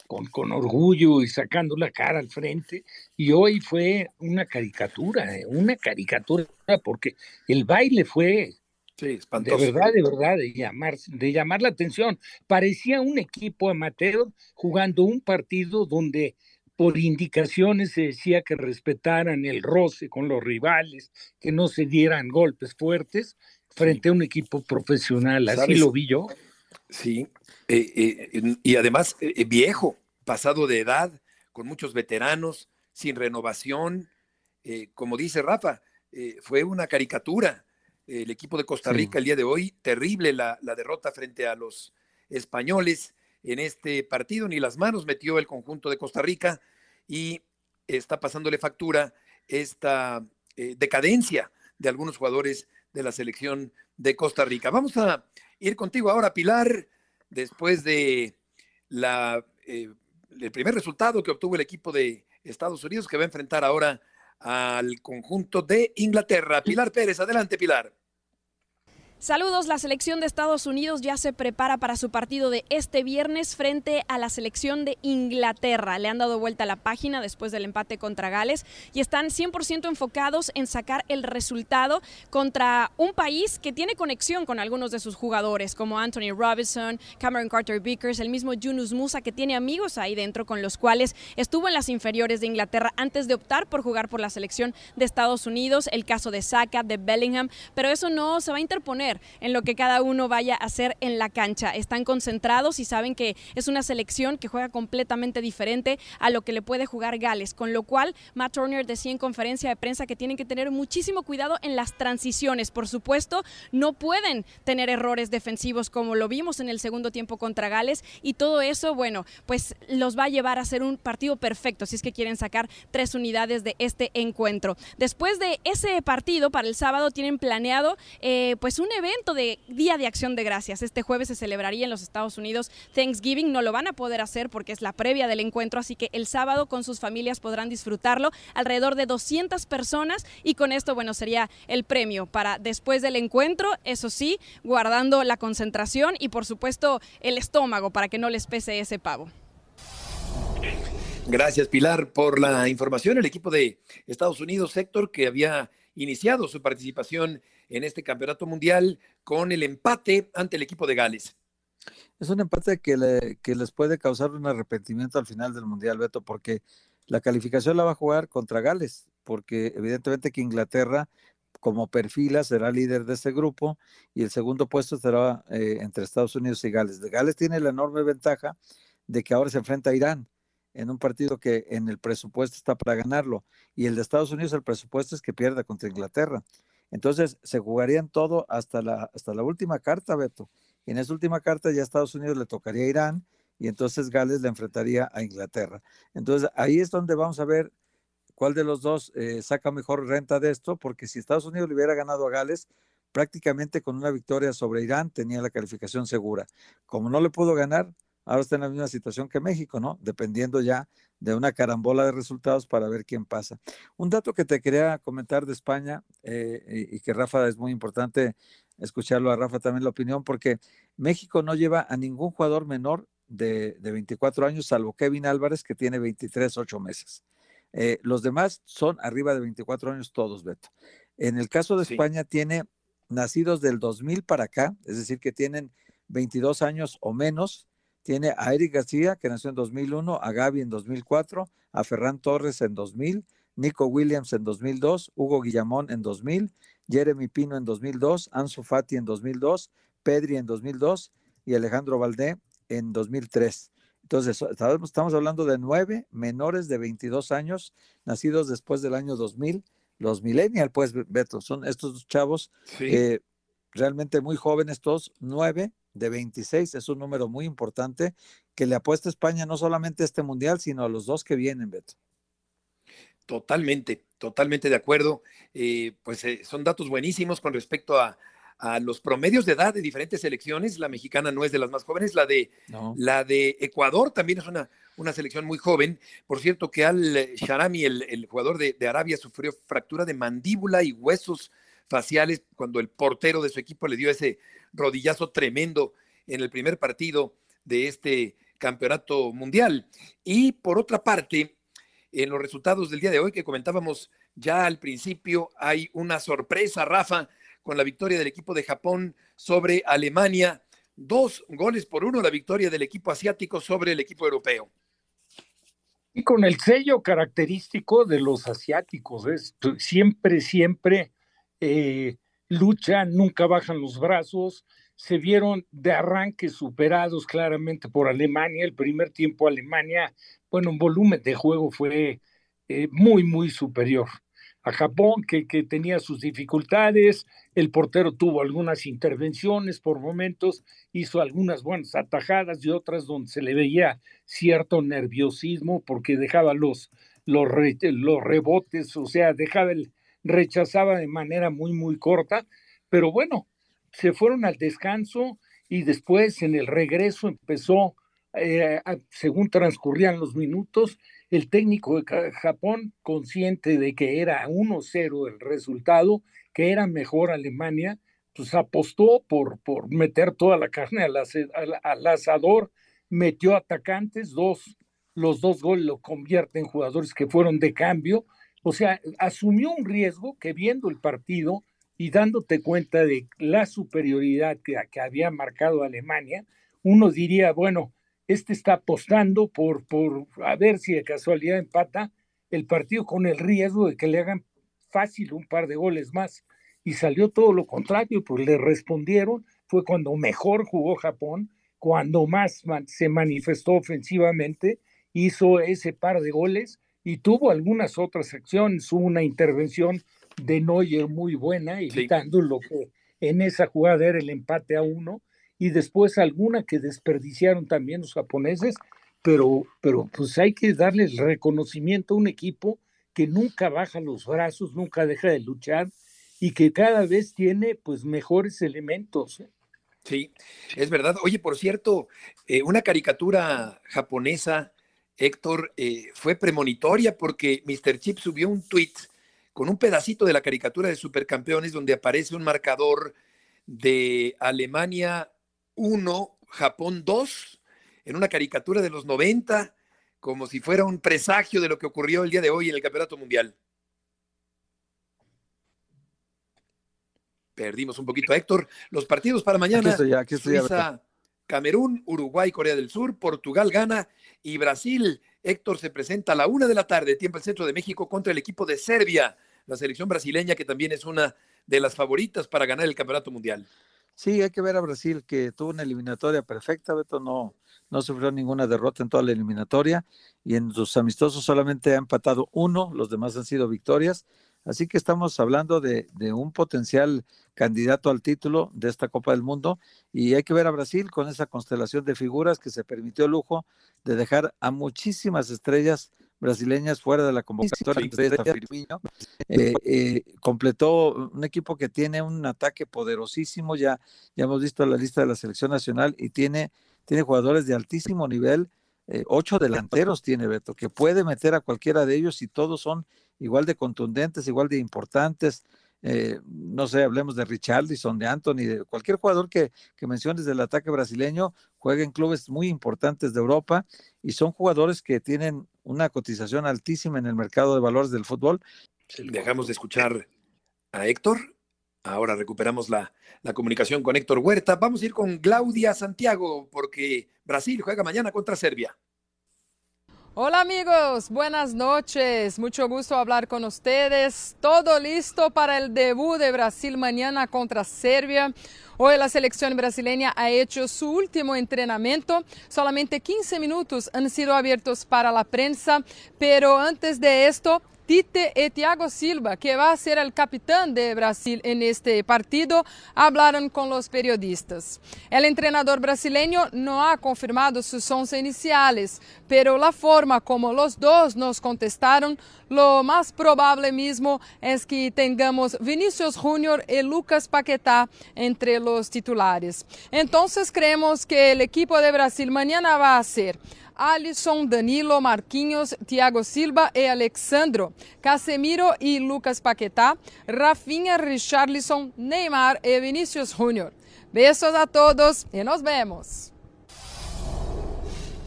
con, con orgullo y sacando la cara al frente, y hoy fue una caricatura, eh, una caricatura, porque el baile fue
sí,
de verdad, de verdad, de llamar, de llamar la atención. Parecía un equipo amateur jugando un partido donde por indicaciones se decía que respetaran el roce con los rivales, que no se dieran golpes fuertes frente sí. a un equipo profesional. Así ¿sabes? Lo vi yo.
Sí, eh, eh, y además eh, viejo, pasado de edad, con muchos veteranos, sin renovación. Eh, como dice Rafa, eh, fue una caricatura. El equipo de Costa Rica sí. el día de hoy, terrible la, la derrota frente a los españoles en este partido. Ni las manos metió el conjunto de Costa Rica y está pasándole factura esta eh, decadencia de algunos jugadores de la selección de Costa Rica. Vamos a ir contigo ahora, Pilar, después de la, eh, el primer resultado que obtuvo el equipo de Estados Unidos, que va a enfrentar ahora al conjunto de Inglaterra. Pilar Pérez, adelante, Pilar.
Saludos, la selección de Estados Unidos ya se prepara para su partido de este viernes frente a la selección de Inglaterra. Le han dado vuelta a la página después del empate contra Gales y están cien por ciento enfocados en sacar el resultado contra un país que tiene conexión con algunos de sus jugadores, como Anthony Robinson, Cameron Carter-Vickers, el mismo Yunus Musa, que tiene amigos ahí dentro con los cuales estuvo en las inferiores de Inglaterra antes de optar por jugar por la selección de Estados Unidos, el caso de Saka, de Bellingham, pero eso no se va a interponer en lo que cada uno vaya a hacer en la cancha. Están concentrados y saben que es una selección que juega completamente diferente a lo que le puede jugar Gales, con lo cual Matt Turner decía en conferencia de prensa que tienen que tener muchísimo cuidado en las transiciones. Por supuesto, no pueden tener errores defensivos como lo vimos en el segundo tiempo contra Gales, y todo eso, bueno, pues los va a llevar a ser un partido perfecto si es que quieren sacar tres unidades de este encuentro. Después de ese partido, para el sábado tienen planeado eh, pues un evento de Día de Acción de Gracias. Este jueves se celebraría en los Estados Unidos Thanksgiving. No lo van a poder hacer porque es la previa del encuentro, así que el sábado con sus familias podrán disfrutarlo. Alrededor de doscientas personas, y con esto, bueno, sería el premio para después del encuentro, eso sí, guardando la concentración y por supuesto el estómago para que no les pese ese pavo.
Gracias, Pilar, por la información. El equipo de Estados Unidos, Héctor, que había iniciado su participación en este campeonato mundial con el empate ante el equipo de Gales.
Es un empate que, le, que les puede causar un arrepentimiento al final del mundial, Beto, porque la calificación la va a jugar contra Gales, porque evidentemente que Inglaterra, como perfila, será líder de este grupo, y el segundo puesto estará eh, entre Estados Unidos y Gales. De Gales tiene la enorme ventaja de que ahora se enfrenta a Irán en un partido que en el presupuesto está para ganarlo, y el de Estados Unidos, el presupuesto es que pierda contra Inglaterra. Entonces se jugarían todo hasta la, hasta la última carta, Beto. Y en esa última carta ya a Estados Unidos le tocaría a Irán, y entonces Gales le enfrentaría a Inglaterra. Entonces ahí es donde vamos a ver cuál de los dos eh, saca mejor renta de esto, porque si Estados Unidos le hubiera ganado a Gales, prácticamente con una victoria sobre Irán tenía la calificación segura. Como no le pudo ganar, ahora está en la misma situación que México, ¿no? Dependiendo ya de una carambola de resultados para ver quién pasa. Un dato que te quería comentar de España, eh, y, y que Rafa, es muy importante escucharlo a Rafa también la opinión, porque México no lleva a ningún jugador menor de, de veinticuatro años, salvo Kevin Álvarez, que tiene veintitrés, ocho meses. Eh, los demás son arriba de veinticuatro años todos, Beto. En el caso de sí. España tiene nacidos del dos mil para acá, es decir, que tienen veintidós años o menos. Tiene a Eric García, que nació en dos mil uno, a Gaby en dos mil cuatro, a Ferran Torres en dos mil, Nico Williams en dos mil dos, Hugo Guillamón en dos mil, Jeremy Pino en dos mil dos, Ansu Fati en dos mil dos, Pedri en dos mil dos y Alejandro Valdé en dos mil tres. Entonces, estamos hablando de nueve menores de veintidós años, nacidos después del año dos mil, los millennials, pues, Beto, son estos chavos sí. eh, realmente muy jóvenes todos, nueve de veintiséis, es un número muy importante que le apuesta a España no solamente a este mundial, sino a los dos que vienen, Beto.
Totalmente, totalmente de acuerdo. Eh, pues eh, son datos buenísimos con respecto a, a los promedios de edad de diferentes selecciones. La mexicana no es de las más jóvenes, la de, no. la de Ecuador también es una, una selección muy joven. Por cierto, que Al Sharami, el, el jugador de, de Arabia, sufrió fractura de mandíbula y huesos faciales cuando el portero de su equipo le dio ese rodillazo tremendo en el primer partido de este campeonato mundial. Y por otra parte, en los resultados del día de hoy que comentábamos ya al principio, hay una sorpresa, Rafa, con la victoria del equipo de Japón sobre Alemania. Dos goles por uno la victoria del equipo asiático sobre el equipo europeo.
Y con el sello característico de los asiáticos, es siempre, siempre eh, luchan, nunca bajan los brazos. Se vieron de arranque superados claramente por Alemania. El primer tiempo Alemania, bueno, en volumen de juego fue eh, muy, muy superior a Japón, que, que tenía sus dificultades. El portero tuvo algunas intervenciones por momentos, hizo algunas buenas atajadas y otras donde se le veía cierto nerviosismo porque dejaba los, los, re, los rebotes, o sea, dejaba el, rechazaba de manera muy, muy corta, pero bueno, se fueron al descanso y después en el regreso empezó, eh, a, según transcurrían los minutos, el técnico de Japón, consciente de que era uno cero el resultado, que era mejor Alemania, pues apostó por, por meter toda la carne al, al, al asador, metió atacantes, dos, los dos goles lo convierten en jugadores que fueron de cambio, o sea, asumió un riesgo que viendo el partido y dándote cuenta de la superioridad que, que había marcado Alemania, uno diría, bueno, este está apostando por, por a ver si de casualidad empata el partido con el riesgo de que le hagan fácil un par de goles más. Y salió todo lo contrario, pues le respondieron, fue cuando mejor jugó Japón, cuando más man, se manifestó ofensivamente, hizo ese par de goles y tuvo algunas otras acciones, hubo una intervención de Neuer muy buena, evitando sí. lo que en esa jugada era el empate a uno, y después alguna que desperdiciaron también los japoneses, pero, pero pues hay que darle el reconocimiento a un equipo que nunca baja los brazos, nunca deja de luchar y que cada vez tiene pues mejores elementos.
Sí, es verdad. Oye, por cierto, eh, una caricatura japonesa, Héctor, eh, fue premonitoria porque mister Chip subió un tweet con un pedacito de la caricatura de Supercampeones donde aparece un marcador de Alemania uno, Japón dos, en una caricatura de los noventa, como si fuera un presagio de lo que ocurrió el día de hoy en el Campeonato Mundial. Perdimos un poquito a Héctor. Los partidos para mañana,
aquí estoy ya, aquí estoy
Suiza, ya. Camerún, Uruguay, Corea del Sur, Portugal gana y Brasil, Héctor, se presenta a la una de la tarde, tiempo el centro de México, contra el equipo de Serbia, la selección brasileña que también es una de las favoritas para ganar el Campeonato Mundial.
Sí, hay que ver a Brasil, que tuvo una eliminatoria perfecta, Beto, no, no sufrió ninguna derrota en toda la eliminatoria, y en sus amistosos solamente ha empatado uno, los demás han sido victorias, así que estamos hablando de, de un potencial candidato al título de esta Copa del Mundo, y hay que ver a Brasil con esa constelación de figuras que se permitió el lujo de dejar a muchísimas estrellas brasileñas fuera de la convocatoria. Eh, eh, completó un equipo que tiene un ataque poderosísimo, ya, ya hemos visto la lista de la selección nacional y tiene, tiene jugadores de altísimo nivel, eh, ocho delanteros tiene Beto, que puede meter a cualquiera de ellos y todos son igual de contundentes, igual de importantes. Eh, no sé, hablemos de Richarlison, de Anthony, de cualquier jugador que, que menciones del ataque brasileño, juega en clubes muy importantes de Europa y son jugadores que tienen una cotización altísima en el mercado de valores del fútbol.
Dejamos de escuchar a Héctor, ahora recuperamos la, la comunicación con Héctor Huerta. Vamos a ir con Claudia Santiago porque Brasil juega mañana contra Serbia.
Hola amigos, buenas noches, mucho gusto hablar con ustedes. Todo listo para el debut de Brasil mañana contra Serbia. Hoy la selección brasileña ha hecho su último entrenamiento. Solamente quince minutos han sido abiertos para la prensa, pero antes de esto, Tite y Thiago Silva, que va a ser el capitán de Brasil en este partido, hablaron con los periodistas. El entrenador brasileño no ha confirmado sus once iniciales, pero la forma como los dos nos contestaron, lo más probable mismo es que tengamos Vinícius Júnior y Lucas Paquetá entre los titulares. Entonces creemos que el equipo de Brasil mañana va a ser Alisson, Danilo, Marquinhos, Thiago Silva y Alexandro, Casemiro y Lucas Paquetá, Rafinha, Richarlison, Neymar y Vinícius Júnior. Besos a todos y nos vemos.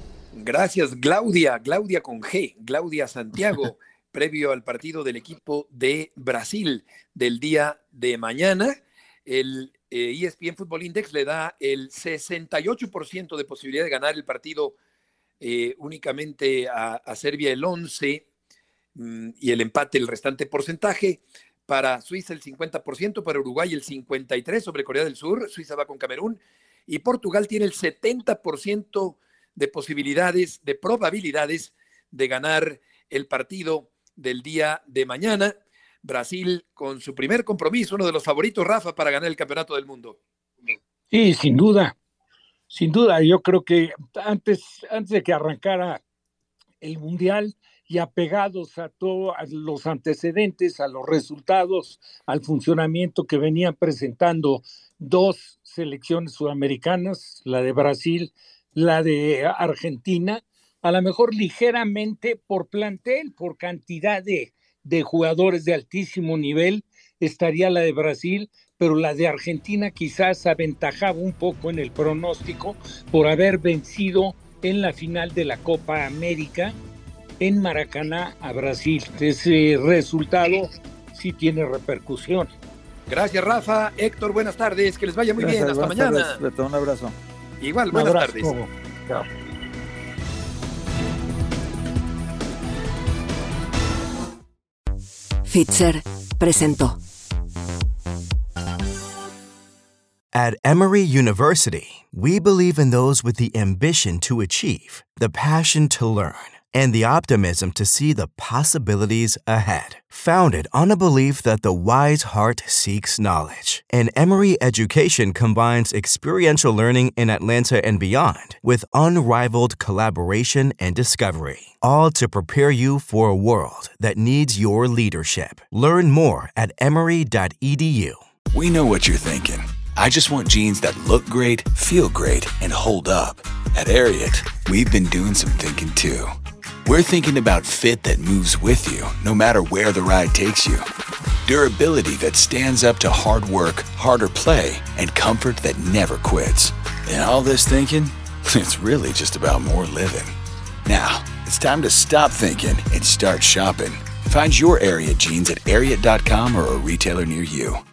Gracias, Claudia, Claudia con G, Claudia Santiago, previo al partido del equipo de Brasil del día de mañana. El eh, E S P N Football Index le da el sesenta y ocho por ciento de posibilidad de ganar el partido, eh, únicamente a, a Serbia el once por ciento mmm, y el empate el restante porcentaje. Para Suiza el cincuenta por ciento, para Uruguay el cincuenta y tres por ciento sobre Corea del Sur, Suiza va con Camerún, y Portugal tiene el setenta por ciento de posibilidades, de probabilidades de ganar el partido del día de mañana. Brasil con su primer compromiso, uno de los favoritos, Rafa, para ganar el campeonato del mundo.
Sí, sin duda, sin duda. Yo creo que antes, antes de que arrancara el Mundial, y apegados a todos los antecedentes, a los resultados, al funcionamiento que venían presentando dos selecciones sudamericanas, la de Brasil, la de Argentina, a lo mejor ligeramente por plantel, por cantidad de, de jugadores de altísimo nivel, estaría la de Brasil, pero la de Argentina quizás aventajaba un poco en el pronóstico por haber vencido en la final de la Copa América en Maracaná a Brasil. Ese resultado sí tiene repercusión.
Gracias, Rafa. Héctor, buenas tardes, que les vaya muy
Gracias,
bien, hasta
buenas
mañana.
tardes, Beto, un abrazo.
Igual,
Un
buenas
abrazo.
tardes.
Chao.
Fitzer presentó.
At Emory University, we believe in those with the ambition to achieve, the passion to learn, and the optimism to see the possibilities ahead. Founded on a belief that the wise heart seeks knowledge, and Emory education combines experiential learning in Atlanta and beyond with unrivaled collaboration and discovery, all to prepare you for a world that needs your leadership. Learn more at emory dot e d u.
We know what you're thinking. I just want jeans that look great, feel great, and hold up. At Ariat, we've been doing some thinking too. We're thinking about fit that moves with you, no matter where the ride takes you. Durability that stands up to hard work, harder play, and comfort that never quits. And all this thinking, it's really just about more living. Now, it's time to stop thinking and start shopping. Find your Ariat jeans at ariat dot com or a retailer near you.